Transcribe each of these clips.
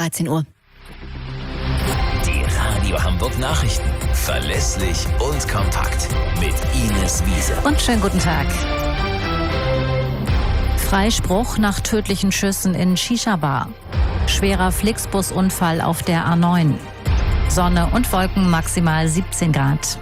13 Uhr. Die Radio Hamburg Nachrichten. Verlässlich und kompakt. Mit Ines Wiese. Und schönen guten Tag. Freispruch nach tödlichen Schüssen in Shisha-Bar. Schwerer Flixbus-Unfall auf der A9. Sonne und Wolken, maximal 17 Grad.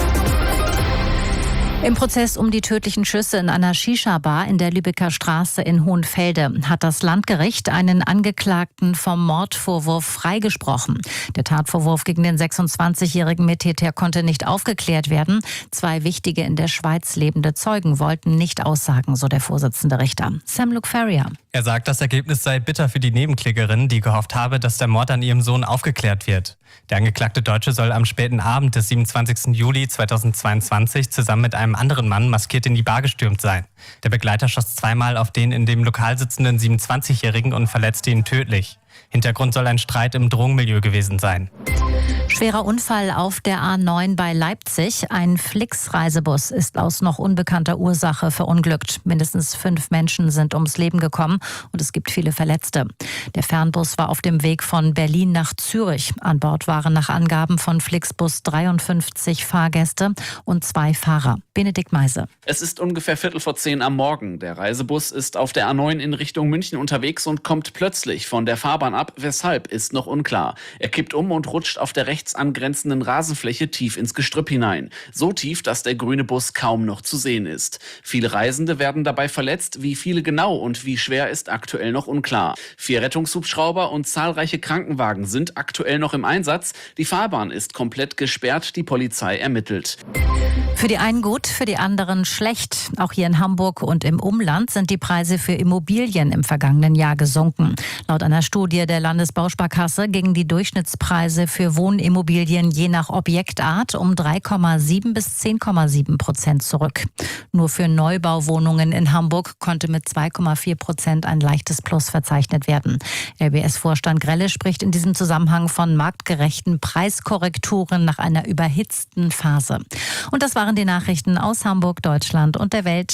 Im Prozess um die tödlichen Schüsse in einer Shisha-Bar in der Lübecker Straße in Hohenfelde hat das Landgericht einen Angeklagten vom Mordvorwurf freigesprochen. Der Tatvorwurf gegen den 26-jährigen Mittäter konnte nicht aufgeklärt werden. 2 wichtige in der Schweiz lebende Zeugen wollten nicht aussagen, so der Vorsitzende Richter. Sam Luke Ferrier. Er sagt, das Ergebnis sei bitter für die Nebenklägerin, die gehofft habe, dass der Mord an ihrem Sohn aufgeklärt wird. Der angeklagte Deutsche soll am späten Abend des 27. Juli 2022 zusammen mit einem anderen Mann maskiert in die Bar gestürmt sein. Der Begleiter schoss zweimal auf den in dem Lokal sitzenden 27-Jährigen und verletzte ihn tödlich. Hintergrund soll ein Streit im Drogenmilieu gewesen sein. Schwerer Unfall auf der A9 bei Leipzig. Ein Flix-Reisebus ist aus noch unbekannter Ursache verunglückt. Mindestens 5 Menschen sind ums Leben gekommen und es gibt viele Verletzte. Der Fernbus war auf dem Weg von Berlin nach Zürich. An Bord waren nach Angaben von Flixbus 53 Fahrgäste und 2 Fahrer. Benedikt Meise. Es ist ungefähr 9:15 am Morgen. Der Reisebus ist auf der A9 in Richtung München unterwegs und kommt plötzlich von der Fahrbahn ab. Weshalb, ist noch unklar. Er kippt um und rutscht auf der rechts angrenzenden Rasenfläche tief ins Gestrüpp hinein. So tief, dass der grüne Bus kaum noch zu sehen ist. Viele Reisende werden dabei verletzt. Wie viele genau und wie schwer ist aktuell noch unklar. 4 Rettungshubschrauber und zahlreiche Krankenwagen sind aktuell noch im Einsatz. Die Fahrbahn ist komplett gesperrt. Die Polizei ermittelt. Für die einen gut, für die anderen schlecht. Auch hier in Hamburg und im Umland sind die Preise für Immobilien im vergangenen Jahr gesunken. Laut einer Studie der Landesbausparkasse gingen die Durchschnittspreise für Wohnimmobilien je nach Objektart um 3,7 bis 10,7% zurück. Nur für Neubauwohnungen in Hamburg konnte mit 2,4% ein leichtes Plus verzeichnet werden. LBS-Vorstand Grelle spricht in diesem Zusammenhang von marktgerechten Preiskorrekturen nach einer überhitzten Phase. Und das waren die Nachrichten aus Hamburg, Deutschland und der Welt.